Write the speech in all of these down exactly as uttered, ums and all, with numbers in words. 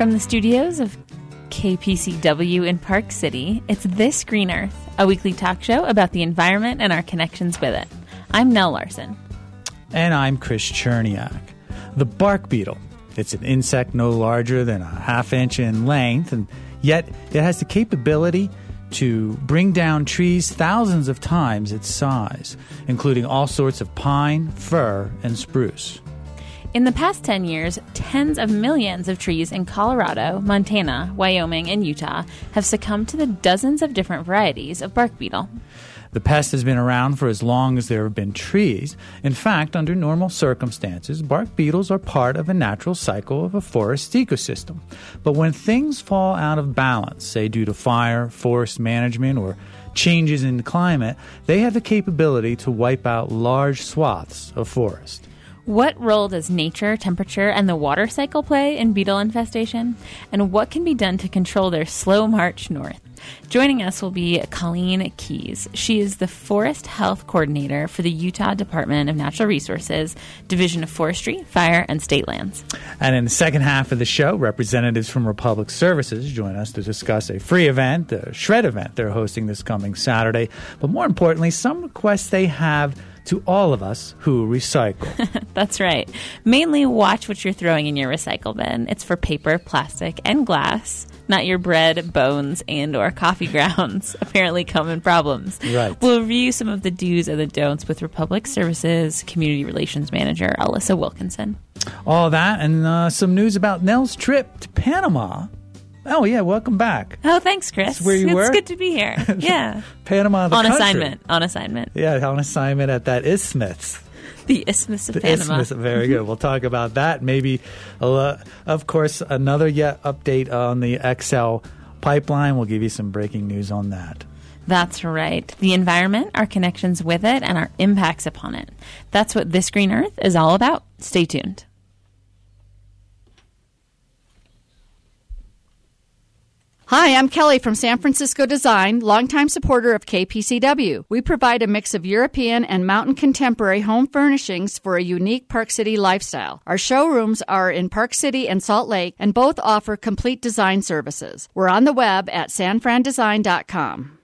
From the studios of K P C W in Park City, it's This Green Earth, a weekly talk show about the environment and our connections with it. I'm Nell Larson. And I'm Chris Cherniak. The bark beetle. It's an insect no larger than a half inch in length, and yet it has the capability to bring down trees thousands of times its size, including all sorts of pine, fir, and spruce. In the past ten years, tens of millions of trees in Colorado, Montana, Wyoming, and Utah have succumbed to the dozens of different varieties of bark beetle. The pest has been around for as long as there have been trees. In fact, under normal circumstances, bark beetles are part of a natural cycle of a forest ecosystem. But when things fall out of balance, say due to fire, forest management, or changes in the climate, they have the capability to wipe out large swaths of forest. What role does nature, temperature, and the water cycle play in beetle infestation? And what can be done to control their slow march north? Joining us will be Colleen Keys. She is the Forest Health Coordinator for the Utah Department of Natural Resources, Division of Forestry, Fire, and State Lands. And in the second half of the show, representatives from Republic Services join us to discuss a free event, the Shred event they're hosting this coming Saturday. But more importantly, some requests they have to all of us who recycle. That's right. Mainly watch what you're throwing in your recycle bin. It's for paper, plastic, and glass, not your bread, bones, and or coffee grounds. Apparently common problems. Right. We'll review some of the do's and the don'ts with Republic Services Community Relations Manager Alyssa Wilkinson. All that and uh, some news about Nell's trip to Panama. Oh, yeah, welcome back. Oh, thanks, Chris. That's where you it's were? good to be here. Yeah. Panama, the on country. assignment. On assignment. Yeah, on assignment at that isthmus. The Isthmus of the Panama. Isthmus, very good. We'll talk about that. Maybe, uh, of course, another yet update on the X L pipeline. We'll give you some breaking news on that. That's right. The environment, our connections with it, and our impacts upon it. That's what This Green Earth is all about. Stay tuned. Hi, I'm Kelly from San Francisco Design, longtime supporter of K P C W. We provide a mix of European and mountain contemporary home furnishings for a unique Park City lifestyle. Our showrooms are in Park City and Salt Lake, and both offer complete design services. We're on the web at san fran design dot com.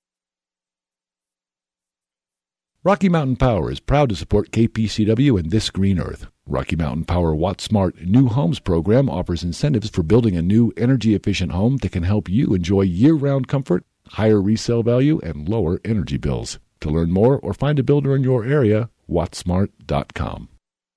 Rocky Mountain Power is proud to support K P C W and This Green Earth. Rocky Mountain Power WattSmart New Homes program offers incentives for building a new energy-efficient home that can help you enjoy year-round comfort, higher resale value, and lower energy bills. To learn more or find a builder in your area, watt smart dot com.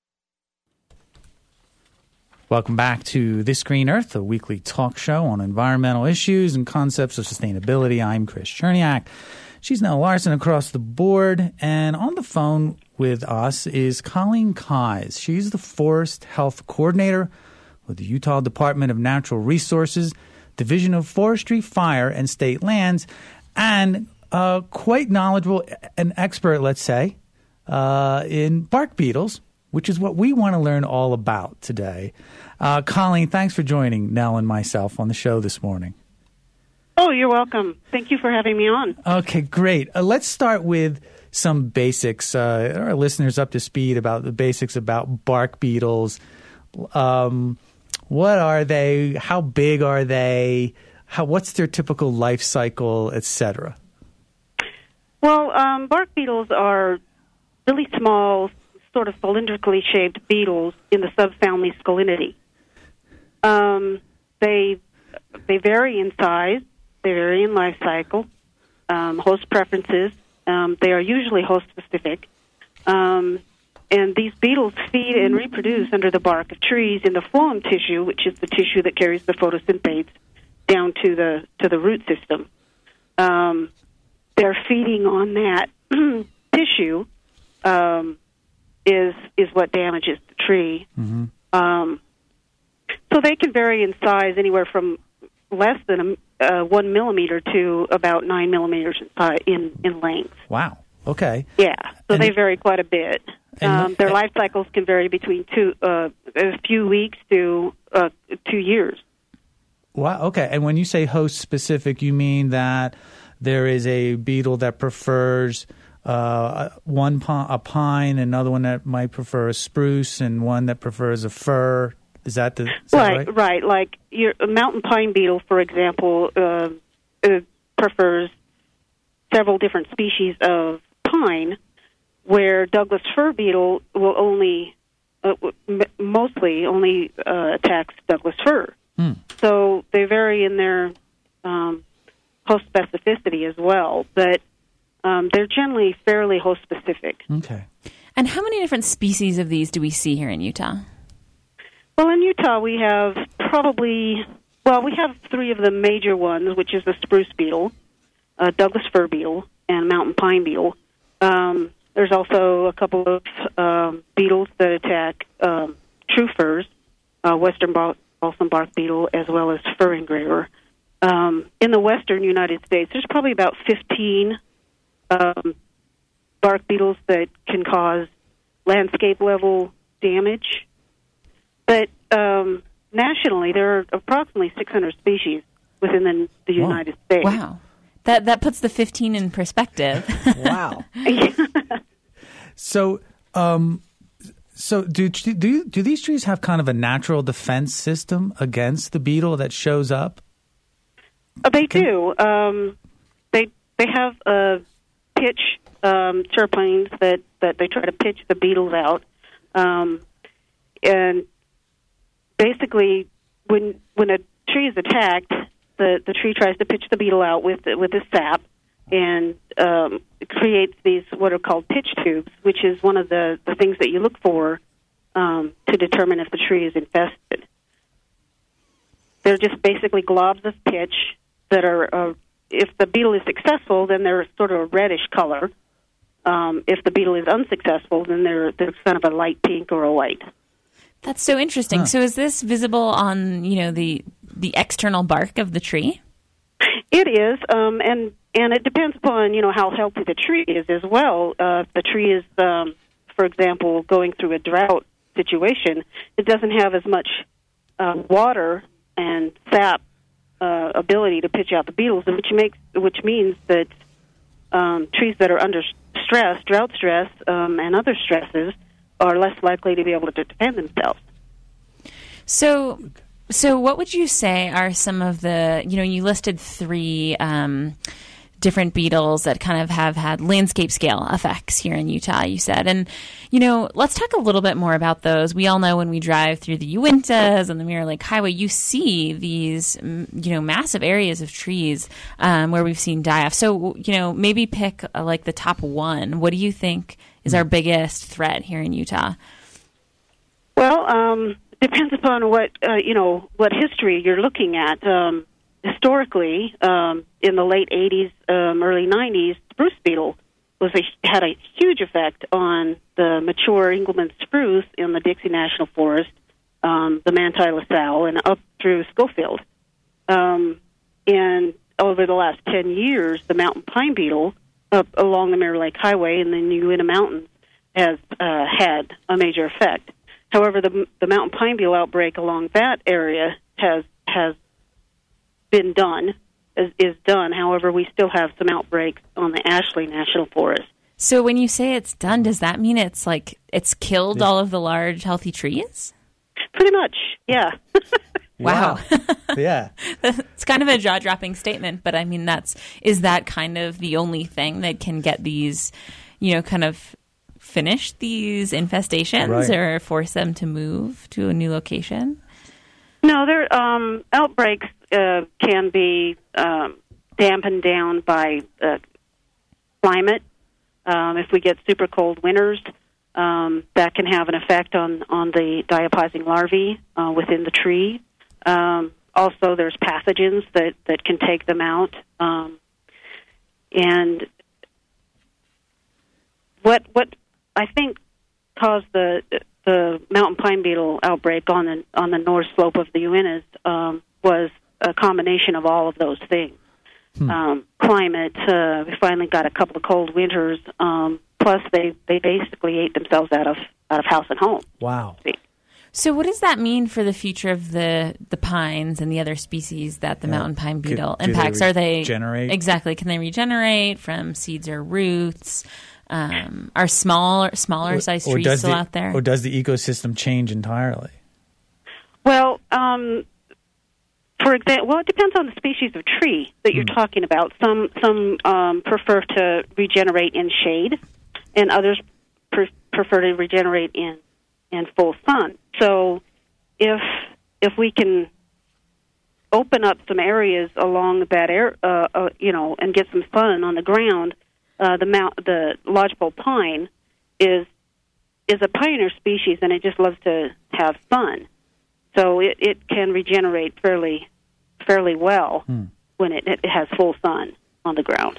Welcome back to This Green Earth, a weekly talk show on environmental issues and concepts of sustainability. I'm Chris Cherniak. She's Nell Larson across the board, and on the phone with us is Colleen Keys. She's the Forest Health Coordinator with the Utah Department of Natural Resources, Division of Forestry, Fire, and State Lands, and uh, quite knowledgeable, an expert, let's say, uh, in bark beetles, which is what we want to learn all about today. Uh, Colleen, thanks for joining Nell and myself on the show this morning. Oh, you're welcome. Thank you for having me on. Okay, great. Uh, let's start with some basics. Uh, our listeners up to speed about the basics about bark beetles. Um, what are they? How big are they? How? What's their typical life cycle, et cetera? Well, um, bark beetles are really small, sort of cylindrically shaped beetles in the subfamily Scalinidae. Um, they they vary in size. They vary in life cycle, um, host preferences. Um, they are usually host-specific. Um, and these beetles feed and reproduce under the bark of trees in the phloem tissue, which is the tissue that carries the photosynthase down to the to the root system. Um, they're feeding on that tissue um, is is what damages the tree. Mm-hmm. Um, so they can vary in size anywhere from less than a Uh, one millimeter to about nine millimeters uh, in, in length. Wow. Okay. Yeah, so and they vary quite a bit. Um, their life cycles can vary between two, uh, a few weeks to uh, two years. Wow. Okay. And when you say host specific, you mean that there is a beetle that prefers uh, one pi- a pine, another one that might prefer a spruce, and one that prefers a fir. Is that the is that right, right? right. Like your a mountain pine beetle, for example, uh, uh, prefers several different species of pine, where Douglas fir beetle will only, uh, m- mostly only uh, attacks Douglas fir. Hmm. So they vary in their um, host specificity as well, but um, they're generally fairly host specific. Okay. And how many different species of these do we see here in Utah? Well, in Utah, we have probably, well, we have three of the major ones, which is the spruce beetle, uh, Douglas fir beetle, and mountain pine beetle. Um, there's also a couple of um, beetles that attack um, true firs, uh, western bal- balsam bark beetle, as well as fir engraver. Um, in the western United States, there's probably about fifteen um, bark beetles that can cause landscape-level damage. But um, nationally, there are approximately six hundred species within the, the Wow. United States. Wow. That that puts the fifteen in perspective. Wow. So, um, so do do you, do these trees have kind of a natural defense system against the beetle that shows up? Uh, they do. Um, they they have uh, pitch um, terpenes that, that they try to pitch the beetles out, um, and basically, when when a tree is attacked, the, the tree tries to pitch the beetle out with with this sap, and um, it creates these what are called pitch tubes, which is one of the, the things that you look for um, to determine if the tree is infested. They're just basically globs of pitch that are, uh, if the beetle is successful, then they're sort of a reddish color. Um, if the beetle is unsuccessful, then they're, they're kind of a light pink or a white. That's so interesting. Huh. So is this visible on, you know, the the external bark of the tree? It is, um, and and it depends upon, you know, how healthy the tree is as well. Uh, if the tree is, um, for example, going through a drought situation, it doesn't have as much uh, water and sap uh, ability to pitch out the beetles, which makes which means that um, trees that are under stress, drought stress, um, and other stresses, are less likely to be able to defend themselves. So, so what would you say are some of the, you know, you listed three um, different beetles that kind of have had landscape scale effects here in Utah, you said. And, you know, let's talk a little bit more about those. We all know when we drive through the Uintas and the Mirror Lake Highway, you see these, you know, massive areas of trees um, where we've seen die off. So, you know, maybe pick uh, like the top one. What do you think is our biggest threat here in Utah? Well, um, depends upon what uh, you know, what history you're looking at. Um, historically, um, in the late eighties, um, early nineties, spruce beetle was a, had a huge effect on the mature Engelmann spruce in the Dixie National Forest, um, the Manti LaSalle, and up through Schofield. Um, and over the last ten years, the mountain pine beetle up along the Mirror Lake Highway in the Uinta Mountains has uh, had a major effect. However, the the mountain pine beetle outbreak along that area has has been done, is, is done. However, we still have some outbreaks on the Ashley National Forest. So when you say it's done, does that mean it's like it's killed yeah. all of the large, healthy trees? Pretty much, yeah. Wow. Yeah. It's kind of a jaw-dropping statement, but I mean, that's is that kind of the only thing that can get these, you know, kind of finish these infestations right. or force them to move to a new location? No, their um, outbreaks uh, can be um, dampened down by uh, climate. Um, if we get super cold winters, um, that can have an effect on, on the diapazing larvae uh, within the tree. Um, also, there's pathogens that, that can take them out. Um, and what what I think caused the the mountain pine beetle outbreak on the on the north slope of the Uintas um, was a combination of all of those things. Hmm. Um, climate, uh, we finally got a couple of cold winters. Um, plus, they, they basically ate themselves out of out of house and home. Wow. So what does that mean for the future of the, the pines and the other species that the yeah. mountain pine beetle Could, impacts? they Are they regenerate? Exactly. Can they regenerate from seeds or roots? Um, are smaller smaller or, sized or trees still the, out there? Or does the ecosystem change entirely? Well, um, for example, well, it depends on the species of tree that you're mm. talking about. Some some um, prefer to regenerate in shade, and others pre- prefer to regenerate in in full sun. So, if if we can open up some areas along that air, uh, uh, you know, and get some sun on the ground, uh, the mount, the lodgepole pine is is a pioneer species, and it just loves to have sun. So it, it can regenerate fairly fairly well hmm. when it, it has full sun on the ground.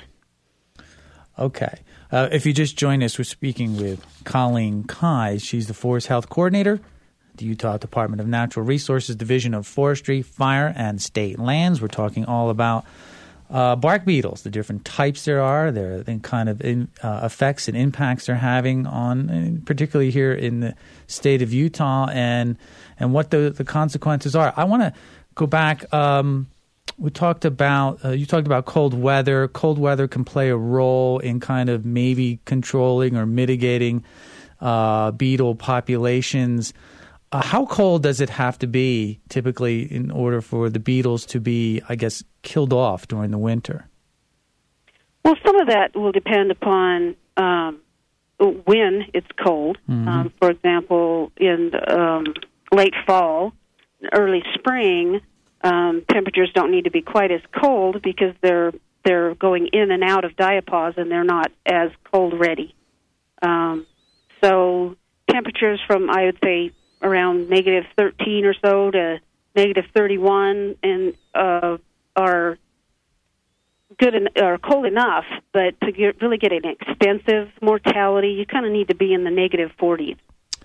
Okay. Uh, if you just joined us, we're speaking with Colleen Keyes. She's the Forest Health Coordinator, the Utah Department of Natural Resources Division of Forestry, Fire, and State Lands. We're talking all about uh, bark beetles, the different types there are, their the kind of in, uh, effects and impacts they're having on, particularly here in the state of Utah, and and what the, the consequences are. I want to go back. Um, we talked about uh, you talked about cold weather. Cold weather can play a role in kind of maybe controlling or mitigating uh, beetle populations. Uh, how cold does it have to be typically in order for the beetles to be, I guess, killed off during the winter? Well, some of that will depend upon um, when it's cold. Mm-hmm. Um, for example, in um, late fall, early spring, um, temperatures don't need to be quite as cold because they're they're going in and out of diapause and they're not as cold ready. Um, so temperatures from, I would say, around negative thirteen or so to negative thirty-one, and uh, are good en- or cold enough, but to get, really get an extensive mortality, you kind of need to be in the negative forties.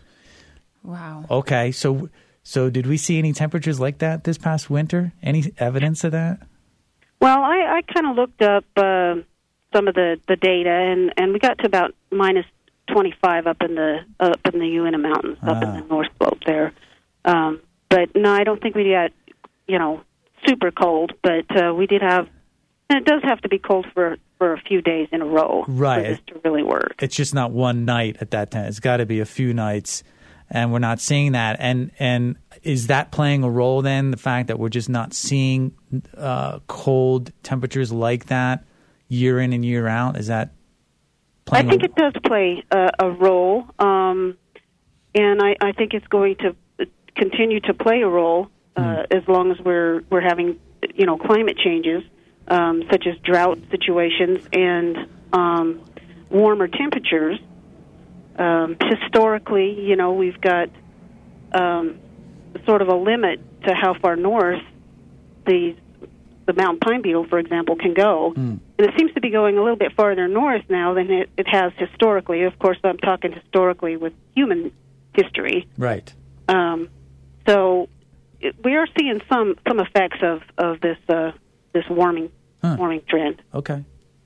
Wow. Okay, so so did we see any temperatures like that this past winter? Any evidence of that? Well, I, I kind of looked up uh, some of the, the data, and, and we got to about minus twenty-five up in the uh, up in the Uinta Mountains, up ah. in the North Slope there. Um, but no, I don't think we got, you know, super cold. But uh, we did have, and it does have to be cold for, for a few days in a row right. for this to really work. It's just not one night at that time. It's got to be a few nights, and we're not seeing that. And and is that playing a role then? The fact that we're just not seeing uh, cold temperatures like that year in and year out, is that? I think it does play a, a role, um, and I, I think it's going to continue to play a role uh, mm. as long as we're we're having, you know, climate changes, um, such as drought situations and um, warmer temperatures. Um, historically, you know, we've got um, sort of a limit to how far north these the mountain pine beetle, for example, can go. Mm. And it seems to be going a little bit farther north now than it, it has historically. Of course, I'm talking historically with human history. Right. Um, so it, we are seeing some, some effects of, of this uh, this warming huh. warming trend. Okay.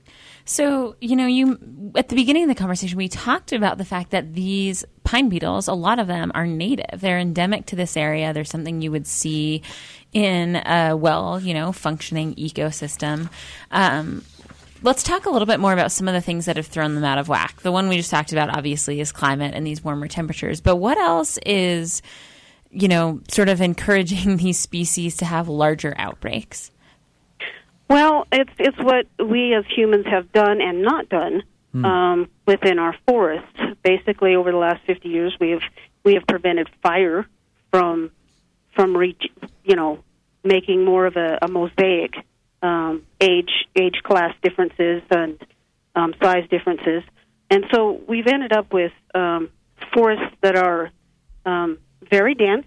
So, you know, you at the beginning of the conversation, we talked about the fact that these pine beetles, a lot of them are native. They're endemic to this area. There's something you would see in a well, you know, functioning ecosystem. Um, let's talk a little bit more about some of the things that have thrown them out of whack. The one we just talked about, obviously, is climate and these warmer temperatures. But what else is, you know, sort of encouraging these species to have larger outbreaks? Well, it's it's what we as humans have done and not done hmm. um, within our forests. Basically, over the last fifty years, we have we have prevented fire from from reach, you know, making more of a, a mosaic, um, age age class differences and um, size differences, and so we've ended up with um, forests that are um, very dense,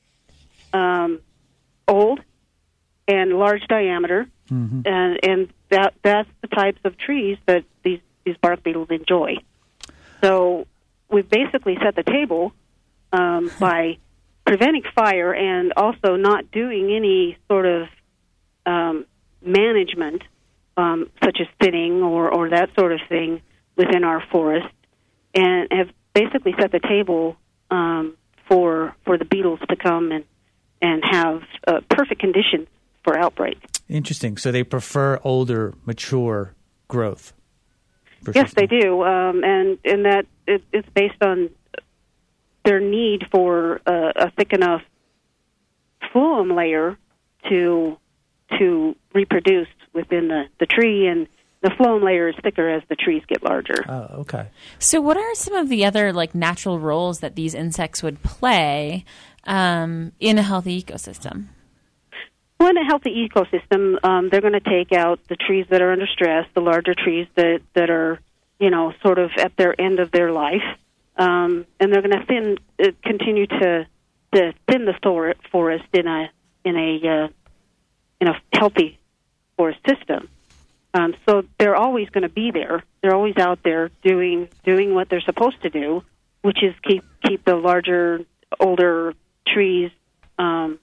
um, old, and large diameter. Mm-hmm. And and that that's the types of trees that these, these bark beetles enjoy. So we've basically set the table um, by preventing fire and also not doing any sort of um, management, um, such as thinning or, or that sort of thing within our forest, and have basically set the table um, for for the beetles to come and and have uh, perfect conditions for outbreak. Interesting. So they prefer older, mature growth. Yes, they do, um, and and that it, it's based on their need for uh, a thick enough phloem layer to to reproduce within the, the tree, and the phloem layer is thicker as the trees get larger. Oh, okay. So what are some of the other like natural roles that these insects would play um, in a healthy ecosystem? Well, in a healthy ecosystem, um, they're going to take out the trees that are under stress, the larger trees that, that are, you know, sort of at their end of their life, um, and they're going to thin, uh, continue to, to thin the stor- forest in a in a uh, in a healthy forest system. Um, so they're always going to be there. They're always out there doing doing what they're supposed to do, which is keep keep the larger, older trees um,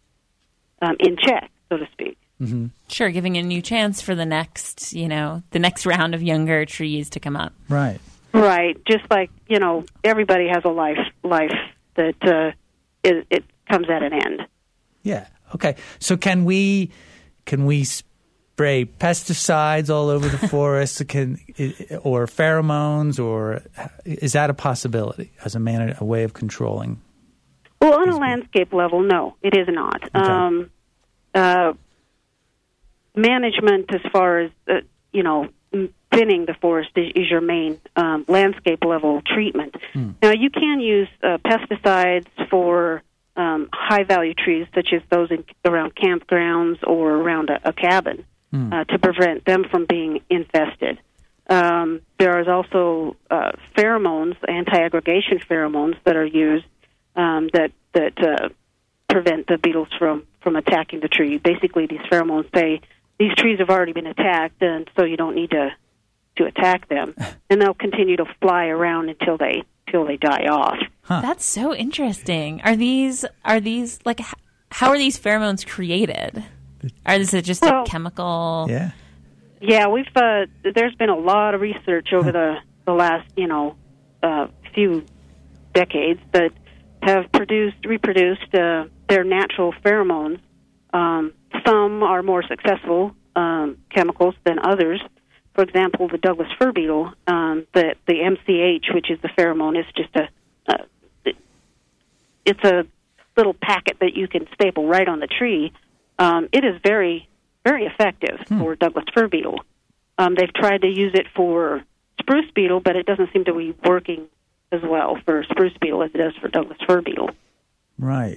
um, in check, so to speak. Mm-hmm. Sure, giving a new chance for the next, you know, the next round of younger trees to come up. Right. Right. Just like, you know, everybody has a life life that uh, it, it comes at an end. Yeah. Okay. So can we can we spray pesticides all over the forest? Can or pheromones, or is that a possibility as a man a way of controlling? Well, on a landscape level, no, it is not. Okay. Um, uh, management, as far as uh, you know, thinning the forest is, is your main um, landscape level treatment. Hmm. Now, you can use uh, pesticides for um, high value trees, such as those in, around campgrounds or around a, a cabin, Hmm. uh, to prevent them from being infested. Um, there is also uh, pheromones, anti-aggregation pheromones, that are used um, that that uh, prevent the beetles from, from attacking the tree. Basically, these pheromones say these trees have already been attacked, and so you don't need to to attack them, and they'll continue to fly around until they until they die off. Huh. That's so interesting. Are these are these like h- how are these pheromones created? Are this just Well, a chemical? Yeah. Yeah, we've uh, there's been a lot of research over the the last you know uh, few decades that have produced reproduced uh, their natural pheromones. Um, some are more successful um, chemicals than others. For example, the Douglas fir beetle, um, the the M C H, which is the pheromone, is just a uh, it, it's a little packet that you can staple right on the tree. Um, it is very very effective Hmm. for Douglas fir beetle. Um, they've tried to use it for spruce beetle, but it doesn't seem to be working as well for spruce beetle as it does for Douglas fir beetle. Right.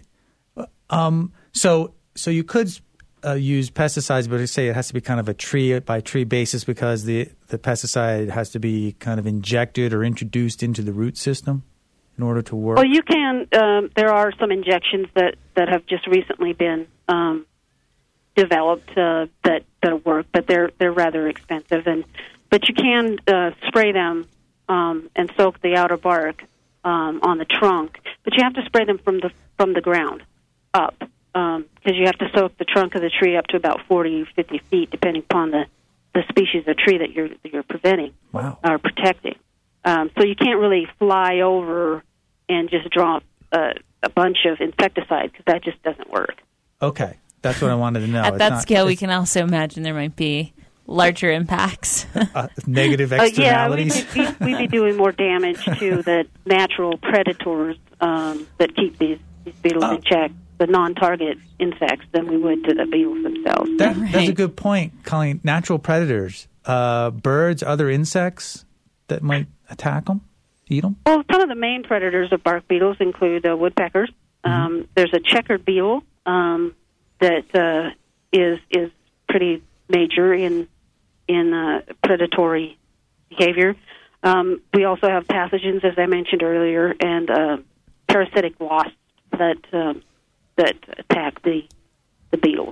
Um, so so you could uh, use pesticides, but I say it has to be kind of a tree by tree basis because the, the pesticide has to be kind of injected or introduced into the root system in order to work. Well, you can. Um, there are some injections that, that have just recently been um, developed uh, that that work, but they're they're rather expensive. And but you can uh, spray them um, and soak the outer bark um, on the trunk, but you have to spray them from the from the ground up because um, you have to soak the trunk of the tree up to about forty, fifty feet, depending upon the, the species of tree that you're that you're preventing Wow. or protecting. Um, so you can't really fly over and just drop a, a bunch of insecticide because that just doesn't work. Okay. That's what I wanted to know. At It's that not- scale, we it's, can also imagine there might be larger impacts. uh, negative Uh, yeah, we'd externalities. be, we'd, we'd be doing more damage to the natural predators um, that keep these, these beetles Oh. in check, the non-target insects, than we would to the beetles themselves. That, That's a Right. good point, Colleen. Natural predators, uh, birds, other insects that might attack them, eat them. Well, some of the main predators of bark beetles include uh, woodpeckers. Um, there's a checkered beetle um, that uh, is is pretty major in in uh, predatory behavior. Um, we also have pathogens, as I mentioned earlier, and uh, parasitic wasps that um, that attack the the beetles.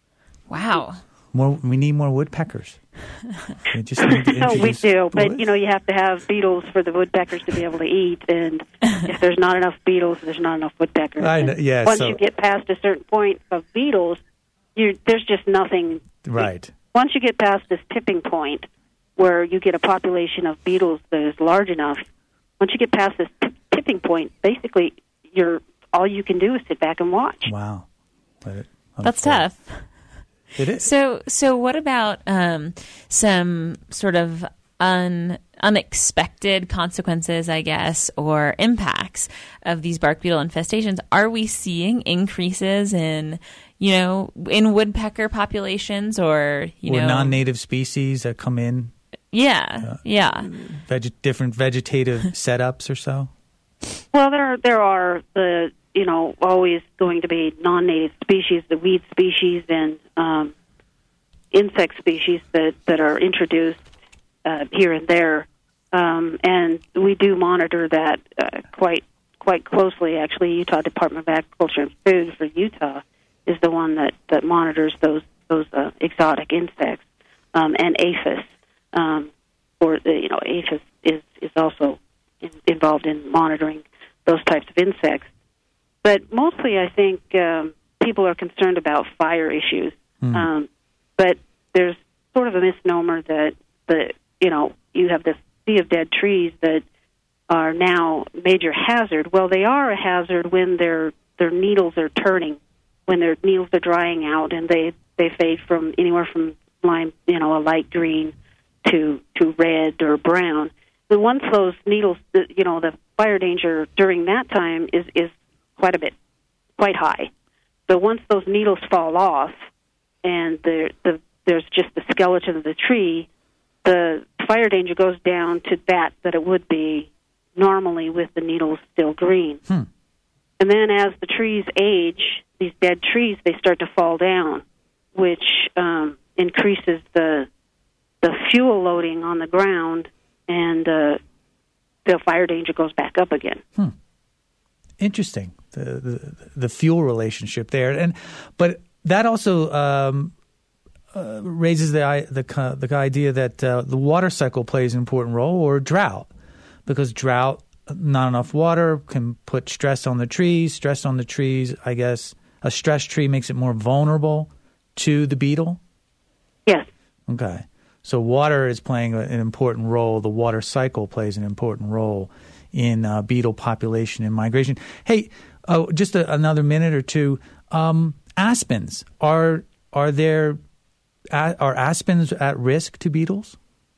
Wow. More, we need more woodpeckers. We just need to No, we introduce do, but woods. you know you have to have beetles for the woodpeckers to be able to eat, and if there's not enough beetles, there's not enough woodpeckers. I know, And yeah, Once so- you get past a certain point of beetles, you there's just nothing. Right. Once you get past this tipping point, where you get a population of beetles that is large enough, once you get past this t- tipping point, basically you're all you can do is sit back and watch. Wow. But it- That's tough. It is. So, so what about um, some sort of un, unexpected consequences, I guess, or impacts of these bark beetle infestations, are we seeing increases in, you know, in woodpecker populations or, you or know, non-native species that come in? Yeah, uh, yeah. Veg- different vegetative setups or so? Well, there there are the you know always going to be non-native species, the weed species, and um, insect species that, that are introduced uh, here and there, um, and we do monitor that uh, quite quite closely. Actually, Utah Department of Agriculture and Food for Utah is the one that, that monitors those those uh, exotic insects, um, and APHIS, um, or the, you know APHIS is is also in, involved in monitoring those types of insects. But mostly, I think um, people are concerned about fire issues. Mm. Um, but there's sort of a misnomer that the you know you have this sea of dead trees that are now a major hazard. Well, they are a hazard when their their needles are turning, when their needles are drying out, and they, they fade from anywhere from lime, you know, a light green to to red or brown. But once those needles, you know, the fire danger during that time is is quite a bit, quite high. So once those needles fall off, and the, the there's just the skeleton of the tree, the fire danger goes down to that that it would be normally with the needles still green. Hmm. And then as the trees age, these dead trees, they start to fall down, which um, increases the the fuel loading on the ground, and uh, the fire danger goes back up again. Hmm. Interesting, the, the the fuel relationship there, and but that also um, uh, raises the the the idea that uh, the water cycle plays an important role, or drought, because drought, not enough water can put stress on the trees. Stress on the trees, I guess, a stressed tree makes it more vulnerable to the beetle. Yes. Okay. So water is playing an important role. The water cycle plays an important role in uh, beetle population and migration. Hey, oh, just a, another minute or two. Um, aspens, are are there are aspens at risk to beetles?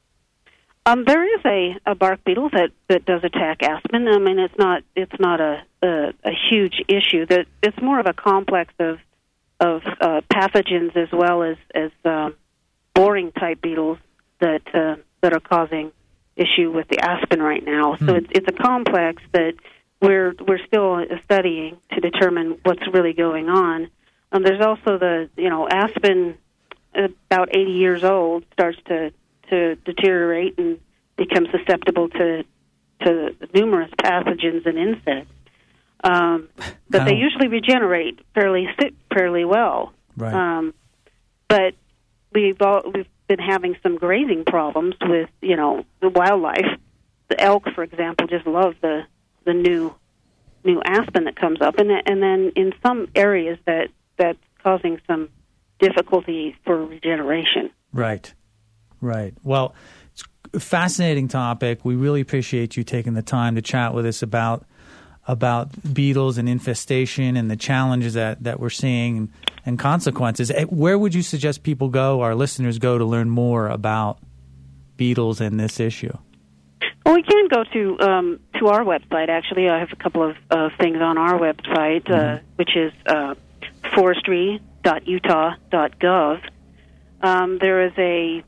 Um, there is a, a bark beetle that, that does attack aspen. I mean, it's not it's not a a, a huge issue. That it's more of a complex of of uh, pathogens as well as as um, boring type beetles that uh, that are causing issue with the aspen right now. So hmm. it's it's a complex that we're we're still studying to determine what's really going on. Um, there's also the you know aspen, about eighty years old, starts to to deteriorate and become susceptible to to numerous pathogens and insects. Um, but they usually regenerate fairly fairly well. Right. Um, but we've all, we've been having some grazing problems with you know the wildlife. The elk, for example, just love the the new new aspen that comes up, and and then in some areas that that's causing some difficulty for regeneration. Right. Right. Well, it's a fascinating topic. We really appreciate you taking the time to chat with us about about beetles and infestation and the challenges that, that we're seeing and, and consequences. Where would you suggest people go, our listeners go, to learn more about beetles and this issue? Well, we can go to um, to our website. Actually, I have a couple of uh, things on our website, mm-hmm. uh, which is uh, forestry dot utah dot gov. Um, there is a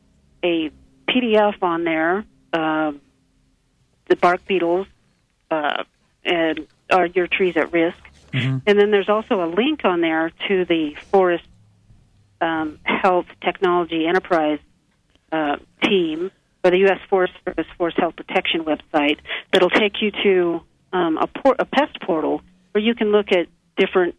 a P D F on there, uh, the bark beetles, uh, and are your trees at risk? Mm-hmm. And then there's also a link on there to the Forest um, Health Technology Enterprise uh, team, or the U S Forest Service Forest Health Protection website, that'll take you to um, a, por- a pest portal where you can look at different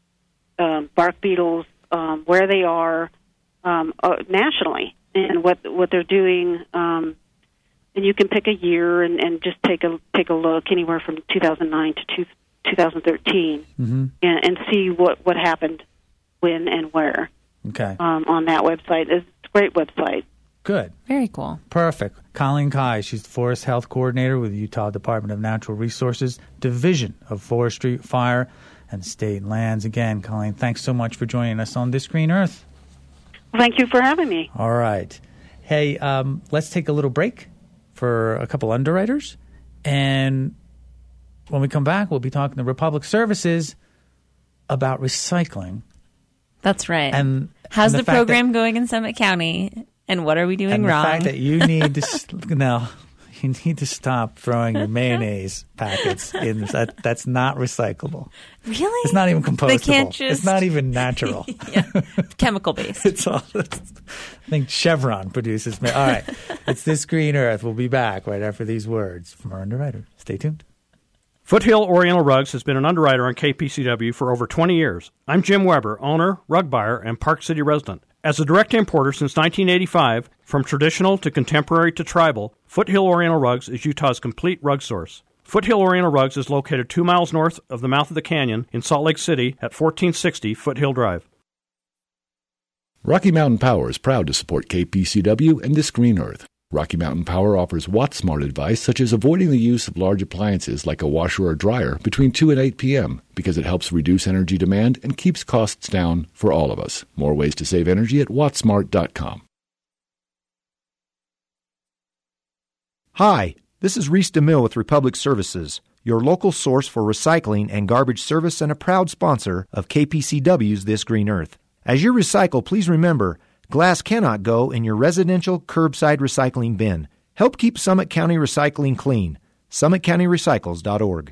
um, bark beetles, um, where they are um, uh, nationally, and what what they're doing, um, and you can pick a year and, and just take a take a look anywhere from two thousand nine to two, twenty thirteen, mm-hmm. and, and see what, what happened, when, and where. Okay. Um, on that website, it's a great website. Good. Very cool. Perfect. Colleen Kai, she's the Forest Health Coordinator with the Utah Department of Natural Resources, Division of Forestry, Fire, and State Lands. Again, Colleen, thanks so much for joining us on This Green Earth. Thank you for having me. All right. Hey, um, let's take a little break for a couple underwriters. And when we come back, we'll be talking to Republic Services about recycling. That's right. And how's and the, the program going in Summit County? And what are we doing and wrong? The fact that you need to no, you need to stop throwing your mayonnaise packets in. That that's not recyclable. Really? It's not even compostable. They can't just... It's not even natural. Yeah. Chemical based. It's all. It's, I think Chevron produces. All right, it's This Green Earth. We'll be back right after these words from our underwriter. Stay tuned. Foothill Oriental Rugs has been an underwriter on K P C W for over twenty years. I'm Jim Weber, owner, rug buyer, and Park City resident. As a direct importer since nineteen eighty-five, from traditional to contemporary to tribal, Foothill Oriental Rugs is Utah's complete rug source. Foothill Oriental Rugs is located two miles north of the mouth of the canyon in Salt Lake City at fourteen sixty Foothill Drive. Rocky Mountain Power is proud to support K P C W and This Green Earth. Rocky Mountain Power offers WattSmart advice such as avoiding the use of large appliances like a washer or dryer between two and eight p.m. because it helps reduce energy demand and keeps costs down for all of us. More ways to save energy at wattsmart dot com. Hi, this is Reese DeMille with Republic Services, your local source for recycling and garbage service and a proud sponsor of K P C W's This Green Earth. As you recycle, please remember, glass cannot go in your residential curbside recycling bin. Help keep Summit County recycling clean. summit county recycles dot org.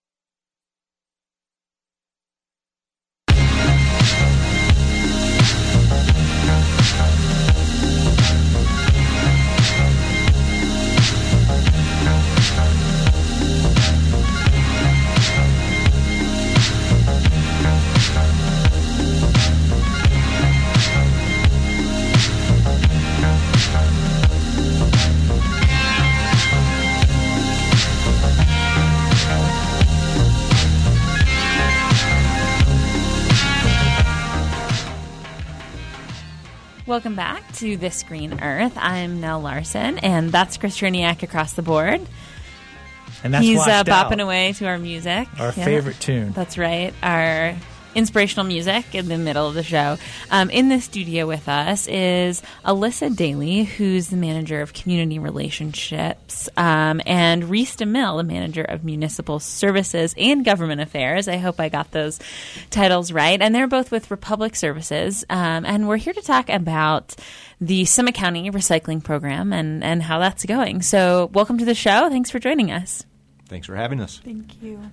Welcome back to This Green Earth. I'm Nell Larson, and that's Chris Cherniak across the board. And that's He's uh, bopping out. away to our music. Our Yeah. favorite tune. That's right. Our inspirational music in the middle of the show. Um, in the studio with us is Alyssa Daly, who's the manager of community relationships, um, and Reese DeMille, the manager of municipal services and government affairs. I hope I got those titles right. And they're both with Republic Services. Um, and we're here to talk about the Summit County recycling program and, and how that's going. So welcome to the show. Thanks for joining us. Thanks for having us. Thank you.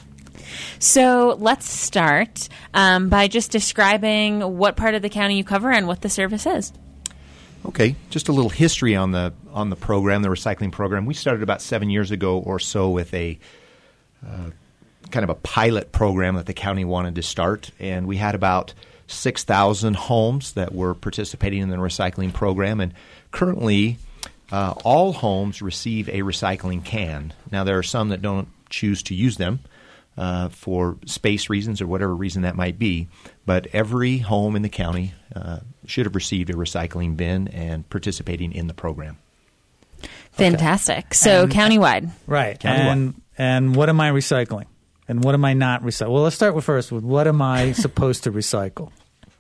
So let's start um, by just describing what part of the county you cover and what the service is. Okay, just a little history on the on the program, the recycling program. We started about seven years ago or so with a uh, kind of a pilot program that the county wanted to start, and we had about six thousand homes that were participating in the recycling program, and currently uh, all homes receive a recycling can. Now, there are some that don't choose to use them uh, for space reasons or whatever reason that might be, but every home in the county uh, should have received a recycling bin and participating in the program. Fantastic. Okay. So and, countywide. Right. Countywide. And, and what am I recycling? And what am I not recycling? Well, let's start with first with what am I supposed to recycle?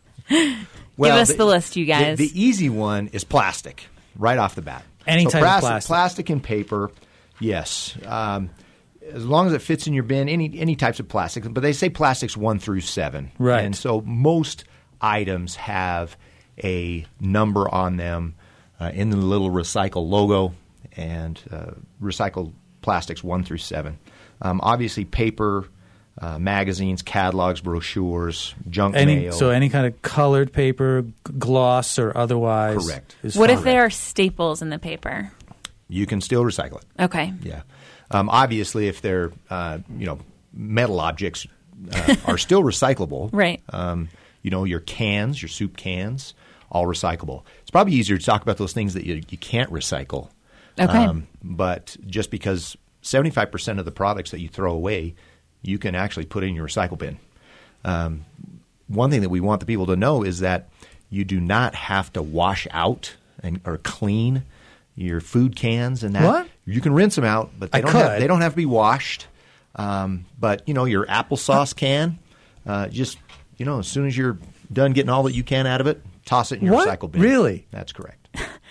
Well, Give us the, the list, you guys. The, the easy one is plastic, right off the bat. Any so type plastic, of plastic. Plastic and paper, yes. Um, as long as it fits in your bin, any any types of plastic. But they say plastics one through seven. Right. And so most items have a number on them uh, in the little recycle logo, and uh, recycled plastics one through seven. Um, obviously, paper, uh, magazines, catalogs, brochures, junk Any, mail. so any kind of colored paper, g- gloss or otherwise. Correct. Is what fine. if there are staples in the paper? You can still recycle it. Okay. Yeah. Um, obviously, if they're uh, you know metal objects uh, are still recyclable. Right. Um, you know your cans, your soup cans, all recyclable. It's probably easier to talk about those things that you, you can't recycle. Okay. Um, but just because seventy-five percent of the products that you throw away, you can actually put in your recycle bin. Um, one thing that we want the people to know is that you do not have to wash out and or clean your food cans and that. What? You can rinse them out, but they I don't could. have, they don't have to be washed. Um, but you know your applesauce can, uh, just you know as soon as you're done getting all that you can out of it, toss it in your What? recycle bin. Really? That's correct.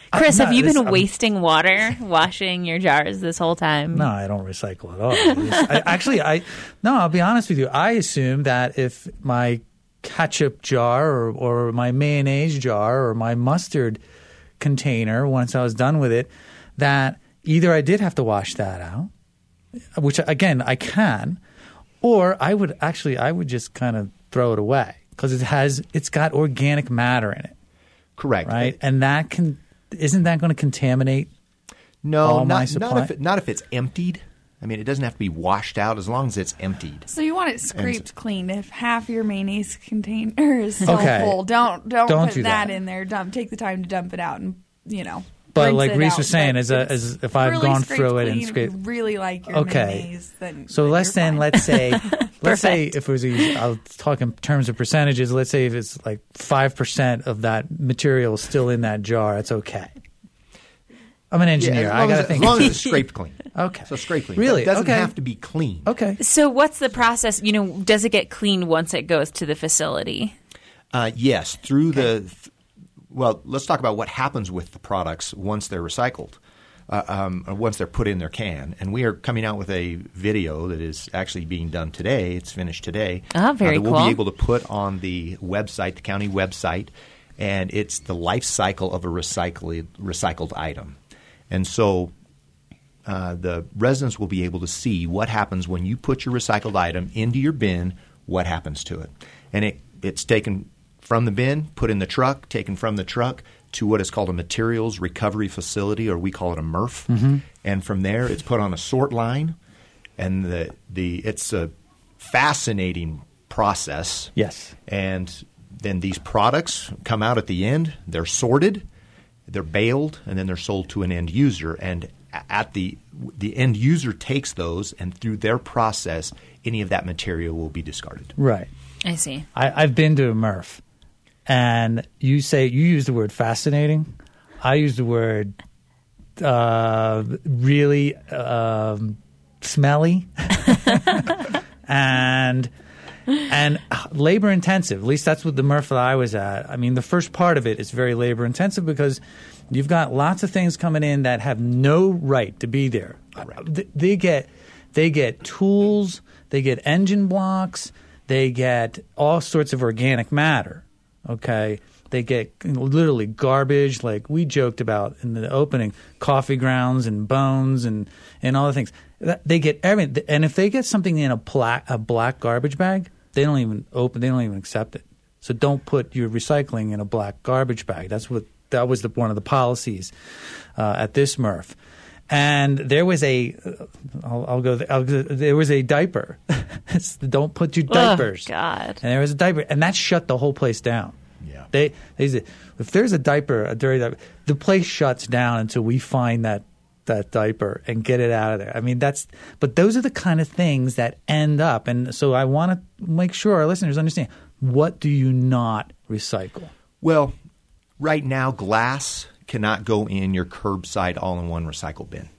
Chris, no, have you this- been I'm- wasting water washing your jars this whole time? No, I don't recycle at all. I, actually, I no. I'll be honest with you. I assume that if my ketchup jar or, or my mayonnaise jar or my mustard container, once I was done with it, that either I did have to wash that out, which again I can, or I would actually I would just kind of throw it away because it has it's got organic matter in it. Correct. Right, and that can isn't that going to contaminate? No, all my not, supply? not if it, not if it's emptied. I mean, it doesn't have to be washed out as long as it's emptied. So you want it scraped clean. If half your mayonnaise container is still Okay. full, don't don't, Don't put do that, that. in there. Dump. Take the time to dump it out, and you know. But rinse like it Reese out. was saying, But as a, it's as if I've really gone scraped through it and clean, scraped. If you really like your Okay. mayonnaise, then So then let's you're then fine. let's say let's say if it was a, I'll talk in terms of percentages. Let's say if it's like five percent of that material is still in that jar, it's okay. I'm an engineer. Yeah, as I long got to as, think. as long as it's scraped clean. Okay. So scraped clean. Really? It doesn't Okay. have to be clean. Okay. So what's the process? You know, does it get cleaned once it goes to the facility? Uh, yes, through the th- well, let's talk about what happens with the products once they're recycled, uh, um, or once they're put in their can. And we are coming out with a video that is actually being done today. It's finished today. Oh, very uh, that We'll cool. be able to put on the website, the county website, and it's the life cycle of a recycled recycled item. And so uh, the residents will be able to see what happens when you put your recycled item into your bin, what happens to it. And it, it's taken from the bin, put in the truck, taken from the truck to what is called a materials recovery facility, or we call it a M R F. Mm-hmm. And from there, it's put on a sort line. And the, the it's a fascinating process. Yes. And then these products come out at the end. They're sorted. They're baled, and then they're sold to an end user. And at the the end user takes those, and through their process, any of that material will be discarded. Right. I see. I, I've been to a M R F, and you say you use the word fascinating. I use the word uh, really um, smelly and and labor intensive. At least that's what the M R F that I was at. I mean, the first part of it is very labor intensive because you've got lots of things coming in that have no right to be there. They, they get they get tools, they get engine blocks, they get all sorts of organic matter. Okay, they get literally garbage, like we joked about in the opening, coffee grounds and bones and and all the things. They get everything, and if they get something in a black a black garbage bag, they don't even open. They don't even accept it. So don't put your recycling in a black garbage bag. That's what that was the, one of the policies uh, at this M R F. And there was a, uh, I'll, I'll go. I'll, there was a diaper. It's, don't put your diapers. Oh, God. And there was a diaper, and that shut the whole place down. Yeah. They, they said, if there's a diaper, a dirty diaper, the place shuts down until we find that that diaper and get it out of there. I mean, that's. But those are the kind of things that end up, and so I want to make sure our listeners understand. What do you not recycle? Well, right now, glass cannot go in your curbside all-in-one recycle bin.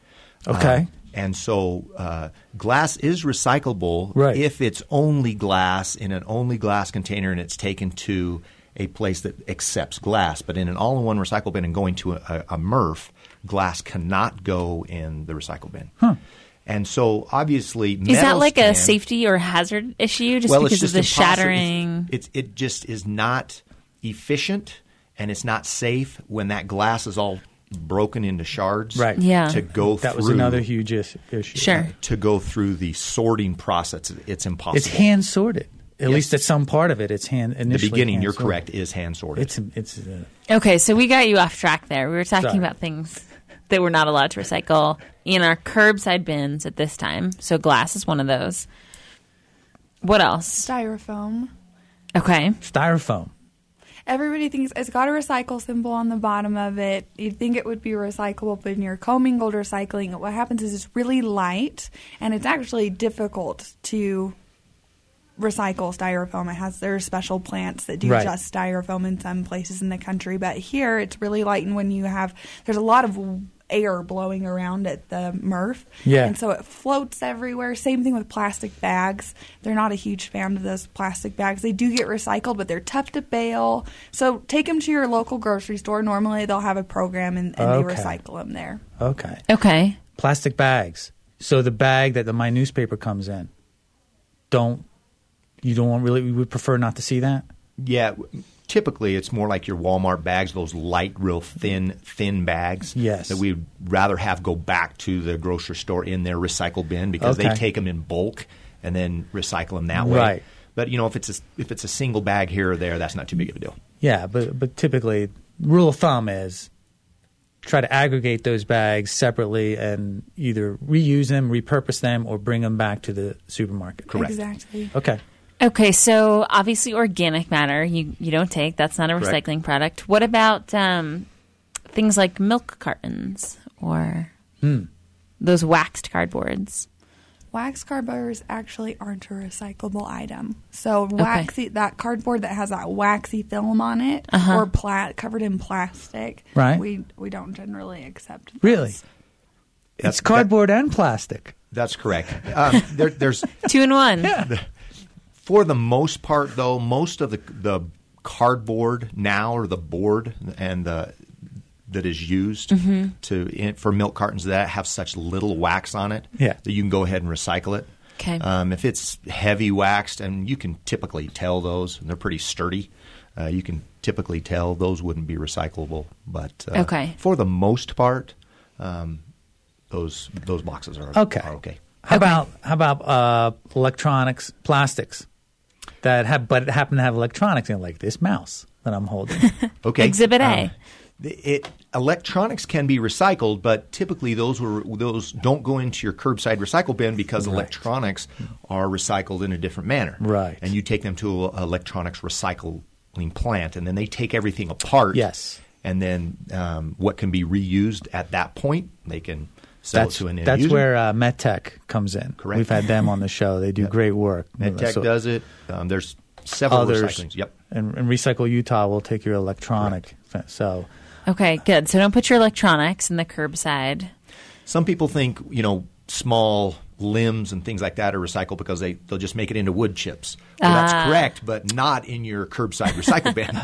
Okay. Uh, and so uh, glass is recyclable Right. if it's only glass in an only glass container and it's taken to a place that accepts glass. But in an all-in-one recycle bin and going to a, a M R F, glass cannot go in the recycle bin. Huh. And so obviously Is that metals like can, a safety or hazard issue just well, because it's of just the impossible. shattering? It's, it's, it just is not efficient and it's not safe when that glass is all broken into shards. Right. Yeah. To go That through was another huge is- issue. Sure. to go through the sorting process. It's impossible. It's hand sorted. At Yes. least at some part of it, it's hand. the Initially beginning, hand you're sorted. correct, is hand sorted. It's it's. Uh, Okay, so we got you off track there. We were talking Sorry. about things that we're not allowed to recycle in our curbside bins at this time. So glass is one of those. What else? Styrofoam. Okay. styrofoam. Everybody thinks it's got a recycle symbol on the bottom of it. You'd think it would be recyclable, but in your commingled recycling, what happens is it's really light, and it's actually difficult to recycle styrofoam. It has there are special plants that do Right. just styrofoam in some places in the country, but here it's really light. And when you have there's a lot of air blowing around at the M R F. Yeah. And so it floats everywhere. Same thing with plastic bags. They're not a huge fan of those plastic bags. They do get recycled, but they're tough to bale. So take them to your local grocery store. Normally they'll have a program and, and Okay. they recycle them there. Okay. Okay. Plastic bags. So the bag that the, my newspaper comes in, don't you don't want really? We would prefer not to see that. Yeah, w- typically it's more like your Walmart bags, those light, real thin, thin bags. Yes. That we'd rather have go back to the grocery store in their recycle bin because Okay. they take them in bulk and then recycle them that way. Right. But you know, if it's a, if it's a single bag here or there, that's not too big of a deal. Yeah, but but typically, rule of thumb is try to aggregate those bags separately and either reuse them, repurpose them, or bring them back to the supermarket. Correct. Exactly. Okay. Okay, so obviously organic matter you, you don't take. That's not a Correct. recycling product. What about um, things like milk cartons or Hmm. those waxed cardboards? Wax cardboards actually aren't a recyclable item. So waxy that cardboard that has that waxy film on it Uh-huh. or pla- covered in plastic, Right. we we don't generally accept those. Really? It's cardboard and plastic. That's correct. Um, there, there's Two in one. For the most part, though, most of the the cardboard now or the board and the that is used Mm-hmm. to in, for milk cartons that have such little wax on it Yeah. that you can go ahead and recycle it. Okay. Um, if it's heavy waxed, and you can typically tell those, and they're pretty sturdy, uh, you can typically tell those wouldn't be recyclable. But uh, Okay. for the most part, um, those those boxes are Okay. Are okay. How about how about uh, electronics, plastics that have but happen to have electronics in it, like this mouse that I'm holding? Okay. Exhibit A. Um, It, electronics can be recycled, but typically those were those don't go into your curbside recycle bin because Right. electronics are recycled in a different manner. Right. And you take them to an electronics recycling plant, and then they take everything apart. Yes. And then um, what can be reused at that point, they can sell That's it to an end that's user. where uh, MedTech comes in. Correct. We've had them on the show. They do great work. MedTech So does it. Um, there's several others, recyclings. Yep. and, and Recycle Utah will take your electronic. So Okay, good. So don't put your electronics in the curbside. Some people think, you know, small limbs and things like that are recycled because they, they'll just make it into wood chips. Well, Ah. that's correct, but not in your curbside recycle bin.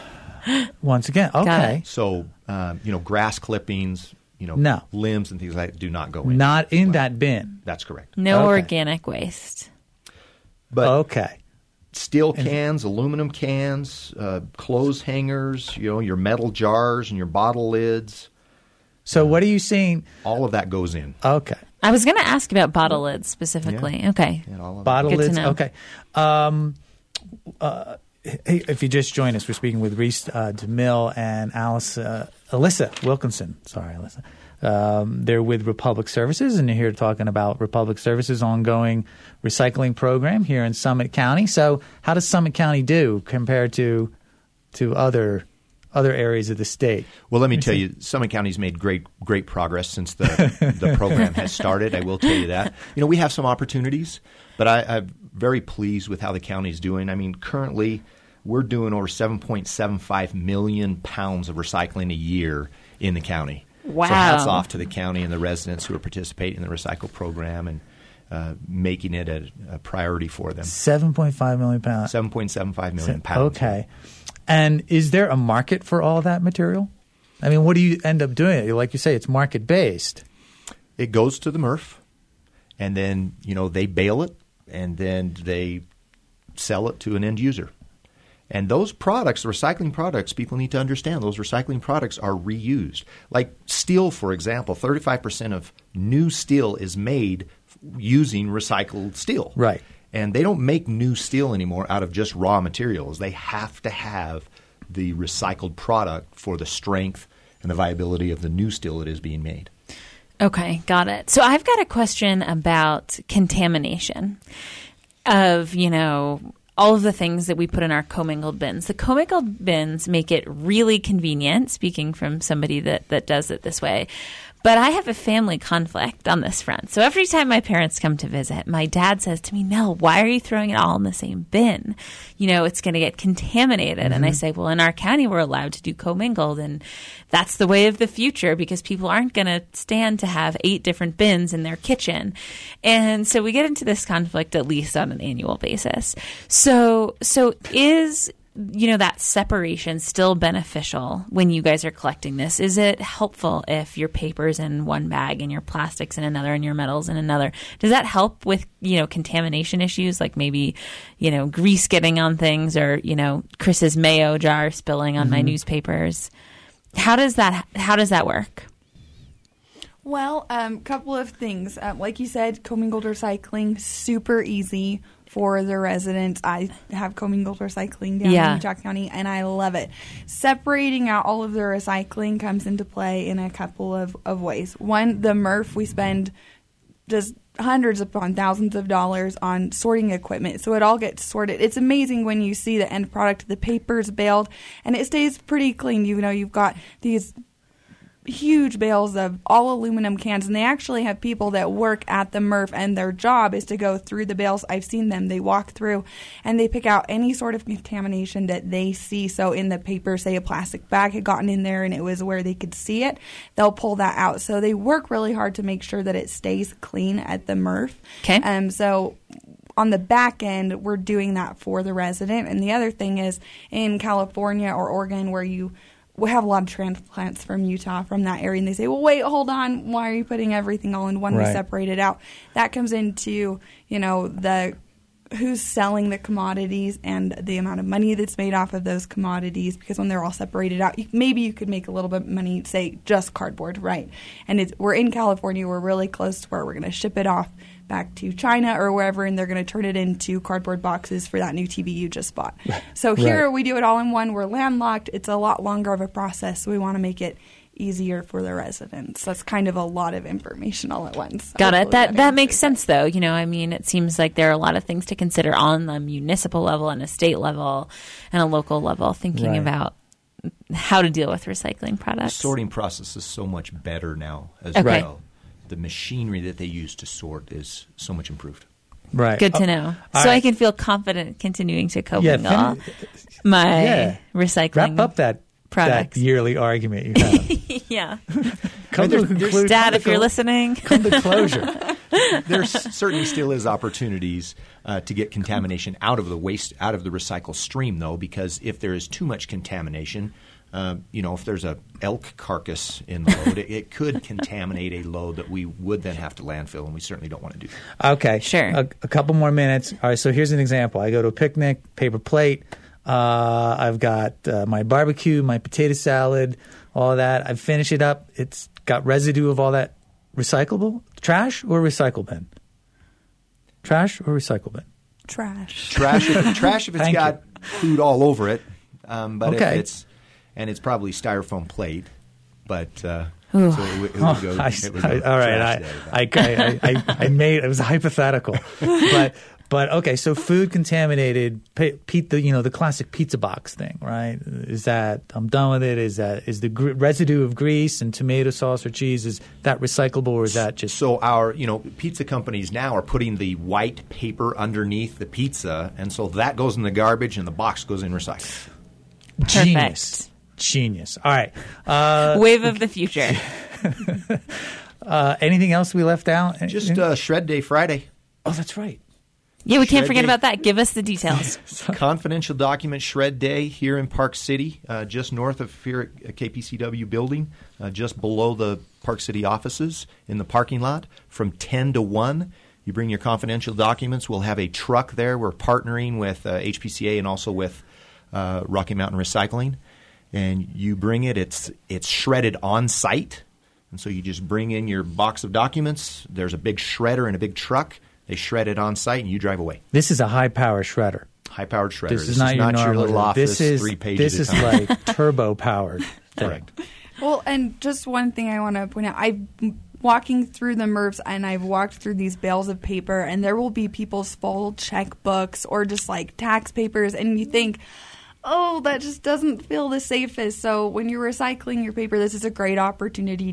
once again, okay, So, um, you know, grass clippings, you know, No. limbs and things like that do not go in. not in that bin. That's correct. No Okay. organic waste. But Okay. steel cans, aluminum cans, uh, clothes hangers, you know, your metal jars and your bottle lids, So what are you seeing? all of that goes in. Okay. I was going to ask about bottle lids specifically. Okay. And all of Bottle Good to lids. know. Okay. Um, uh, hey, if you just joined us, we're speaking with Reese uh, DeMille and Alice, uh, Alyssa Wilkinson. Sorry, Alyssa. Um, they're with Republic Services, and they're here talking about Republic Services' ongoing recycling program here in Summit County. So, how does Summit County do compared to to other other areas of the state? Well, let me tell you, Summit County's made great great progress since the the program has started. I will tell you that. You know, we have some opportunities, but I, I'm very pleased with how the county's doing. I mean, currently we're doing over seven point seven five million pounds of recycling a year in the county. Wow. So hats off to the county and the residents who are participating in the recycle program and uh, making it a, a priority for them. Seven point five million pounds. seven point seven five million pounds. Okay. And is there a market for all that material? I mean, what do you end up doing? Like you say, it's market based. It goes to the M R F, and then, you know, they bale it, and then they sell it to an end user. And those products, the recycling products, people need to understand those recycling products are reused. Like steel, for example, thirty-five percent of new steel is made using recycled steel. Right. And they don't make new steel anymore out of just raw materials. They have to have the recycled product for the strength and the viability of the new steel that is being made. Okay, got it. So I've got a question about contamination of, you know, all of the things that we put in our commingled bins. The commingled bins make it really convenient, speaking from somebody that, that does it this way. But I have a family conflict on this front. So every time my parents come to visit, my dad says to me, "No, why are you throwing it all in the same bin? You know, it's going to get contaminated." Mm-hmm. And I say, well, in our county, we're allowed to do commingled. And that's the way of the future because people aren't going to stand to have eight different bins in their kitchen. And so we get into this conflict at least on an annual basis. So, so is... you know, that separation still beneficial when you guys are collecting this? Is it helpful if your paper's in one bag and your plastics in another and your metals in another? Does that help with, you know, contamination issues like maybe, you know, grease getting on things or, you know, Chris's mayo jar spilling on mm-hmm. my newspapers? How does that, how does that work? Well, a um, couple of things. Um, like you said, commingled recycling, super easy for the residents. I have commingled recycling down yeah. in Utah County, and I love it. Separating out all of the recycling comes into play in a couple of, of ways. One, the M R F, we spend just hundreds upon thousands of dollars on sorting equipment, so it all gets sorted. It's amazing when you see the end product, the paper's baled, and it stays pretty clean. You know, you've got these huge bales of all aluminum cans, and they actually have people that work at the M R F, and their job is to go through the bales. I've seen them. They walk through and they pick out any sort of contamination that they see. So in the paper, say a plastic bag had gotten in there and it was where they could see it, they'll pull that out. So they work really hard to make sure that it stays clean at the M R F. Okay. Um, so on the back end, we're doing that for the resident. And the other thing is in California or Oregon, where you we have a lot of transplants from Utah from that area, and they say, well, wait, hold on, why are you putting everything all in one? Right. We separate it out. That comes into, you know, the who's selling the commodities and the amount of money that's made off of those commodities, because when they're all separated out, you, maybe you could make a little bit of money, say, just cardboard, right? And it's, we're in California. We're really close to where we're going to ship it off back to China or wherever, and they're going to turn it into cardboard boxes for that new T V you just bought. So here right. we do it all in one. We're landlocked. It's a lot longer of a process, so we want to make it easier for the residents. That's kind of a lot of information all at once. Got it. That that, that makes sense, though. You know, I mean, it seems like there are a lot of things to consider on the municipal level and a state level and a local level, thinking Right. about how to deal with recycling products. The sorting process is so much better now as Okay. well. The machinery that they use to sort is so much improved. Right. Good to Oh, know. all So I right. can feel confident continuing to Yeah, commingle fin- my yeah. recycling Wrap up that, products. that yearly argument you have. yeah. Come to a conclusion. Dad, if you're listening. Come to closure. There certainly still is opportunities uh, to get contamination out of the waste, out of the recycle stream, though, because if there is too much contamination, uh, you know, if there's a elk carcass in the load, it, it could contaminate a load that we would then have to landfill, and we certainly don't want to do that. Okay. Sure. A, a couple more minutes. All right, so here's an example. I go to a picnic, paper plate. Uh, I've got uh, my barbecue, my potato salad, all that. I finish it up. It's got residue of all that. Recyclable? Trash or recycle bin? Trash or recycle bin? Trash. Trash, if, trash if it's Thank got food all over it, um, but Okay. if it's and it's probably styrofoam plate, but uh, Ooh. so it, would- it would Oh, go. I, it would I- go all right, trash I, day, but- I, I, I, I made it was a hypothetical, but but okay. So food contaminated, pe- pe- the you know the classic pizza box thing, right? Is that I'm done with it? Is that is the gr- residue of grease and tomato sauce or cheese, is that recyclable, or is that just So our, you know, pizza companies now are putting the white paper underneath the pizza, and so that goes in the garbage, and the box goes in recycling. genius? Genius. All right. Uh, Wave of the future. uh, anything else we left out? Just uh, Shred Day Friday. oh, that's right. Yeah, we can't Shred forget Day. about that. Give us the details. Confidential document Shred Day here in Park City, uh, just north of here at K P C W building, uh, just below the Park City offices in the parking lot from ten to one. You bring your confidential documents. We'll have a truck there. We're partnering with uh, H P C A and also with uh, Rocky Mountain Recycling. And you bring it. It's it's shredded on site. And so you just bring in your box of documents. There's a big shredder and a big truck. They shred it on site, and you drive away. This is a high power shredder. High-powered shredder. This is not your normal. little office, this is three pages this at a is time. like turbo powered. Correct. Well, and just one thing I want to point out. I'm walking through the M R Fs, and I've walked through these bales of paper, and there will be people's full checkbooks or just like tax papers, and you think, oh, that just doesn't feel the safest. So when you're recycling your paper, this is a great opportunity to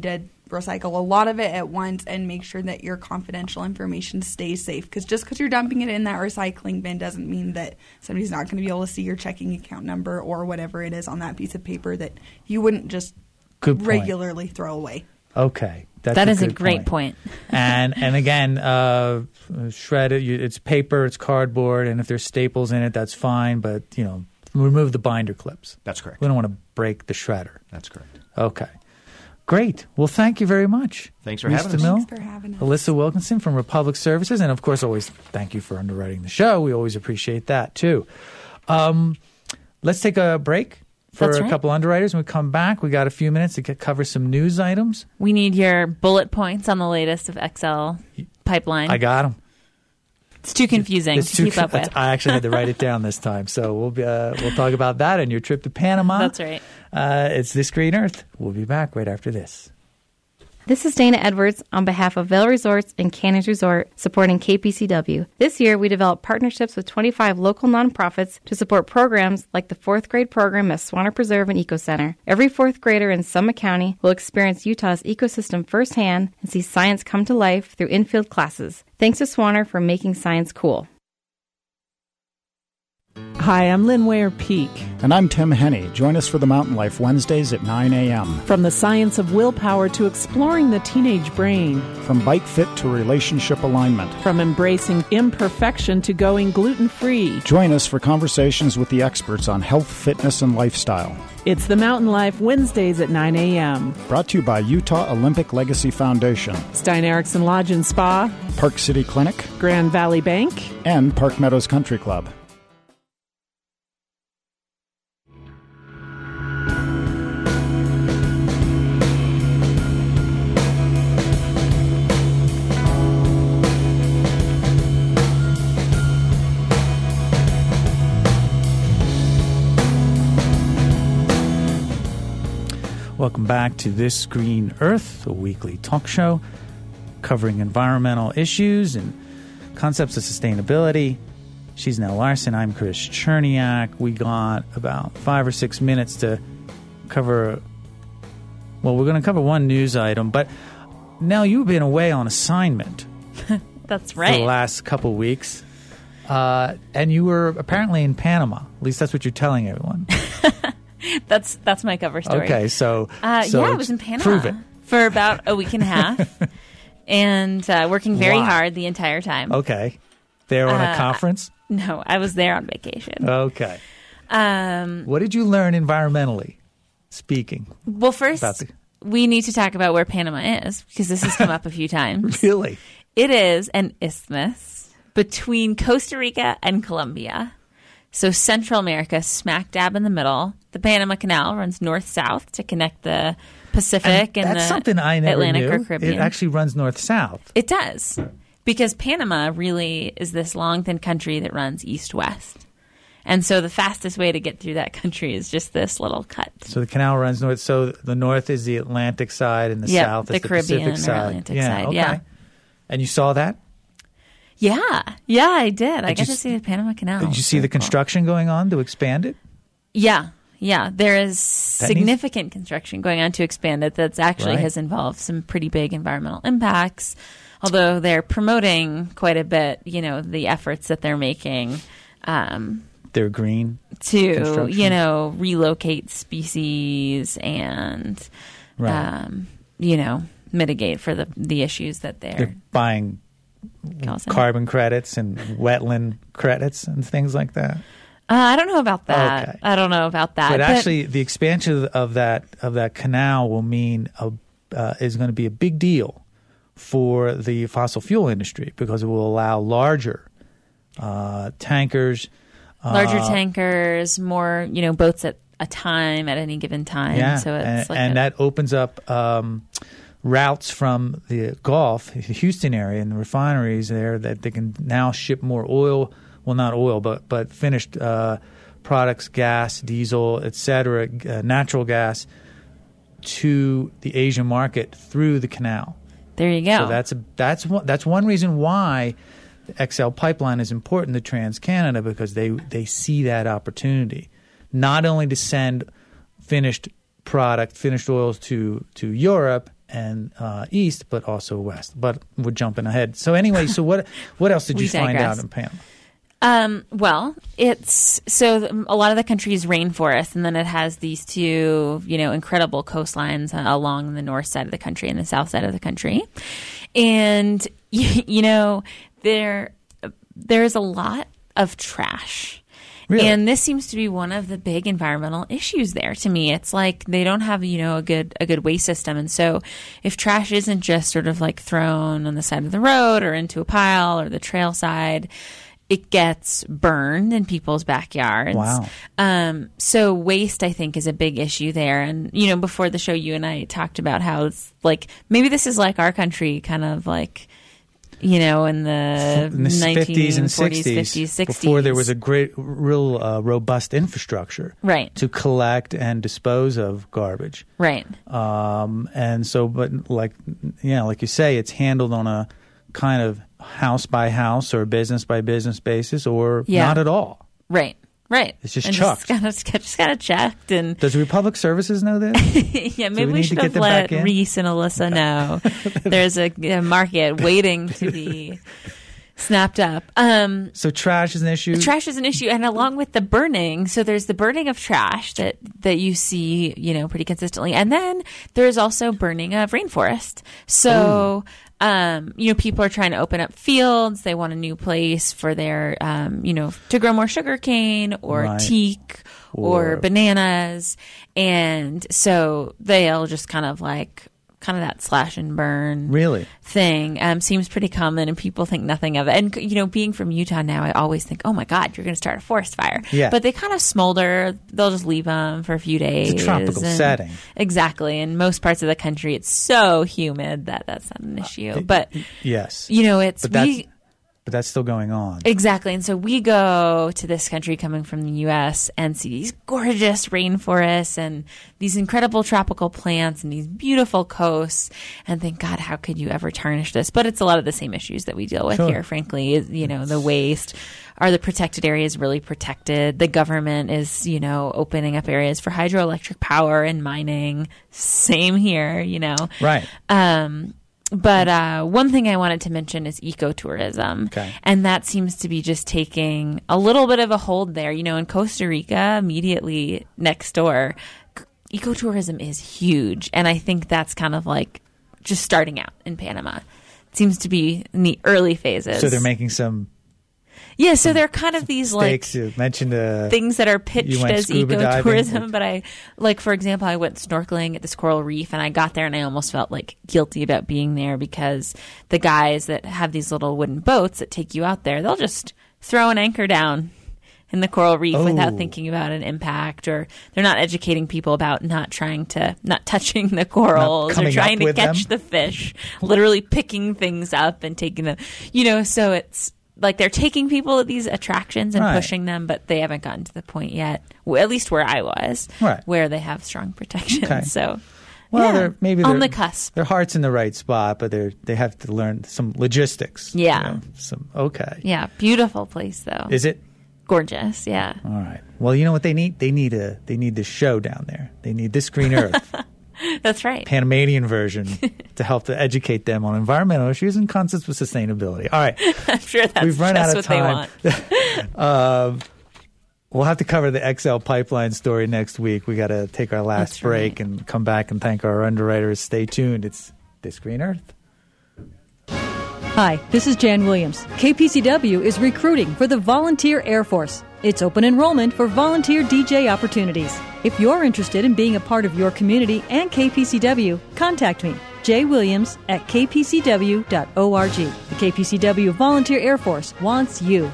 recycle a lot of it at once and make sure that your confidential information stays safe. Because just because you're dumping it in that recycling bin doesn't mean that somebody's not going to be able to see your checking account number or whatever it is on that piece of paper that you wouldn't just Good point. regularly throw away. Okay. That's That a is a good great point. and and again, uh, shredded. You, it's paper, it's cardboard, and if there's staples in it, that's fine. But you know, remove the binder clips. That's correct. We don't want to break the shredder. That's correct. Okay, great. Well, thank you very much. Thanks for Lisa having us. Mill, Thanks for having us. Alyssa Wilkinson from Republic Services, and of course, always thank you for underwriting the show. We always appreciate that too. Um, let's take a break for That's a right. couple underwriters. When we come back, we got a few minutes to get, cover some news items. We need your bullet points on the latest of X L pipeline. I got them. It's too confusing It's to too keep up co- with. I actually had to write it down this time, so we'll be, uh, we'll talk about that and your trip to Panama. That's right. Uh, it's This Green Earth. We'll be back right after this. This is Dana Edwards on behalf of Vail Resorts and Canyons Resort supporting K P C W. This year, we developed partnerships with twenty-five local nonprofits to support programs like the fourth grade program at Swanner Preserve and Eco Center. Every fourth grader in Summit County will experience Utah's ecosystem firsthand and see science come to life through infield classes. Thanks to Swanner for making science cool. Hi, I'm Lynn Ware Peak. And I'm Tim Henney. Join us for the Mountain Life Wednesdays at nine a.m. From the science of willpower to exploring the teenage brain. From bike fit to relationship alignment. From embracing imperfection to going gluten-free. Join us for conversations with the experts on health, fitness, and lifestyle. It's the Mountain Life Wednesdays at nine a.m. Brought to you by Utah Olympic Legacy Foundation, Stein Erickson Lodge and Spa, Park City Clinic, Grand Valley Bank, and Park Meadows Country Club. Welcome back to This Green Earth, a weekly talk show covering environmental issues and concepts of sustainability. She's Nell Larson. I'm Chris Cherniak. We got about five or six minutes to cover. Well, we're going to cover one news item, but Nell, you've been away on assignment. That's For right. the last couple weeks. Uh, and you were apparently in Panama. At least that's what you're telling everyone. That's that's my cover story. Okay, so, Uh, so yeah, I was in Panama prove it. for about a week and a half, and uh, working very Why? hard the entire time. Okay. There on Uh, a conference? No, I was there on vacation. Okay. Um, What did you learn environmentally speaking? well, first, About the- we need to talk about where Panama is, because this has come up a few times. Really? It is an isthmus between Costa Rica and Colombia. So Central America, smack dab in the middle. The Panama Canal runs north-south to connect the Pacific and, That's the something I never Atlantic knew. or Caribbean. It actually runs north-south. It does. Because Panama really is this long, thin country that runs east-west. And so the fastest way to get through that country is just this little cut. So the canal runs north. So the north is the Atlantic side and the Yep, south the is the Caribbean Pacific or side. Atlantic yeah, side, okay. yeah. And you saw that? Yeah. Yeah, I did. I Did got you to s- see the Panama Canal. Did you see Very the cool. construction going on to expand it? Yeah. Yeah. There is That needs- significant construction going on to expand it that's actually Right. has involved some pretty big environmental impacts. Although they're promoting quite a bit, you know, the efforts that they're making um, They're green. to, Construction. you know, relocate species and, Right. um, you know, mitigate for the the issues that they're, They're buying causing. carbon credits and wetland credits and things like that. Uh, I don't know about that. Okay. I don't know about that. But actually, the expansion of that of that canal will mean a, uh, is going to be a big deal for the fossil fuel industry because it will allow larger uh, tankers, larger uh, tankers, more, you know, boats at a time at any given time. Yeah, So it's and, like and a- that opens up um, routes from the Gulf, the Houston area, and the refineries there that they can now ship more oil. Well, not oil, but but finished uh, products, gas, diesel, et cetera, uh, natural gas to the Asian market through the canal. There you go. So that's a, that's one, that's one reason why the X L pipeline is important to TransCanada, because they they see that opportunity, not only to send finished product, finished oils to to Europe and uh, east, but also west. But we're jumping ahead. So anyway, so what what else did you find out in Panama? Um, well, it's so th- a lot of the country is rainforest, and then it has these two, you know, incredible coastlines uh, along the north side of the country and the south side of the country. And, you, you know, there there's a lot of trash. Really? And this seems to be one of the big environmental issues there to me. It's like they don't have, you know, a good a good waste system. And so if trash isn't just sort of like thrown on the side of the road or into a pile or the trail side, it gets burned in people's backyards. Wow. Um, so waste, I think, is a big issue there. And, you know, before the show, you and I talked about how it's like, maybe this is like our country, kind of like, you know, in the, in the fifties and forties, sixties, fifties, sixties. Before there was a great, real uh, robust infrastructure. Right. To collect and dispose of garbage. Right. Um, and so, but like, yeah, like you say, it's handled on a kind of house by house or business by business basis, or yeah. not at all. Right, right. It's just and chucked. Just got just got it checked. And does Republic Services know this? Yeah, maybe we, we should have let Reese and Alyssa know. There's a, a market waiting to be snapped up. Um, so trash is an issue? Trash is an issue. And along with the burning, so there's the burning of trash that, that you see, you know, pretty consistently. And then there's also burning of rainforest. So... Ooh. Um, you know, people are trying to open up fields. They want a new place for their, um, you know, to grow more sugarcane or right. teak or, or bananas. And so they'll just kind of like, kind of that slash and burn really thing um, seems pretty common, and people think nothing of it. And, you know, being from Utah now, I always think, oh my God, you're going to start a forest fire. Yeah. But they kind of smolder. They'll just leave them for a few days. It's a tropical and, setting. Exactly. In most parts of the country, it's so humid that that's not an issue. Uh, but, yes. You know, it's, but that's, we, but that's still going on. Exactly. And so we go to this country coming from the U S and see these gorgeous rainforests and these incredible tropical plants and these beautiful coasts and think, God, how could you ever tarnish this? But it's a lot of the same issues that we deal with sure. here, frankly. You know, the waste. Are the protected areas really protected? The government is, you know, opening up areas for hydroelectric power and mining. Same here, you know. Right. Um But uh, one thing I wanted to mention is ecotourism. Okay. And that seems to be just taking a little bit of a hold there. You know, in Costa Rica, immediately next door, ecotourism is huge. And I think that's kind of like just starting out in Panama. It seems to be in the early phases. So they're making some... Yeah, so they're kind of these Stakes. like you mentioned uh, things that are pitched as ecotourism. diving. But I, like, for example, I went snorkeling at this coral reef and I got there and I almost felt like guilty about being there because the guys that have these little wooden boats that take you out there, they'll just throw an anchor down in the coral reef oh. without thinking about an impact, or they're not educating people about not trying to, not touching the corals or trying to catch them. the fish, literally picking things up and taking them, you know, so it's, like they're taking people to these attractions and right. pushing them, but they haven't gotten to the point yet, at least where I was, right. where they have strong protection. Okay. So, well, yeah, they're maybe on they're, the cusp. Their heart's in the right spot, but they they have to learn some logistics. Yeah. You know, some okay. Yeah, beautiful place though. Is it? Gorgeous. Yeah. All right. Well, you know what they need? They need a they need this show down there. They need This Green Earth. That's right. Panamanian version to help to educate them on environmental issues and concepts of sustainability. All right. I'm sure that's We've run just out of what time. they want. um, we'll have to cover the X L pipeline story next week. We got to take our last That's break right. and come back and thank our underwriters. Stay tuned. It's This Green Earth. Hi, this is Jan Williams. K P C W is recruiting for the Volunteer Air Force. It's open enrollment for volunteer D J opportunities. If you're interested in being a part of your community and K P C W, contact me, J Williams at k p c w dot org. The K P C W Volunteer Air Force wants you.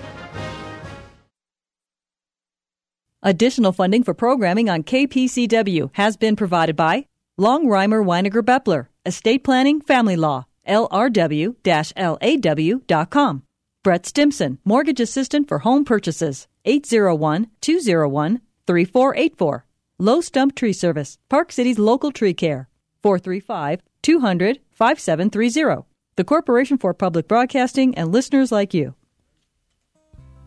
Additional funding for programming on K P C W has been provided by Longheimer Weiniger Beppler, Estate Planning Family Law, L R W L A W dot com. Brett Stimson, Mortgage Assistant for Home Purchases, eight zero one, two zero one, three four eight four. Low Stump Tree Service, Park City's local tree care, four three five, two hundred, five seven three zero. The Corporation for Public Broadcasting and listeners like you.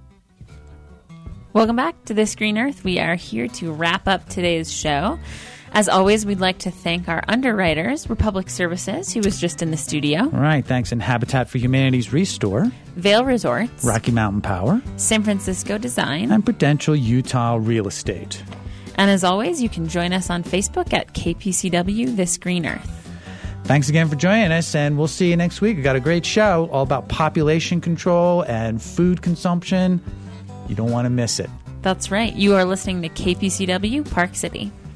Welcome back to This Green Earth. We are here to wrap up today's show. As always, we'd like to thank our underwriters, Republic Services, who was just in the studio. All right, thanks. And Habitat for Humanity's Restore. Vail Resorts. Rocky Mountain Power. San Francisco Design. And Prudential Utah Real Estate. And as always, you can join us on Facebook at K P C W This Green Earth. Thanks again for joining us, and we'll see you next week. We've got a great show all about population control and food consumption. You don't want to miss it. That's right. You are listening to K P C W Park City.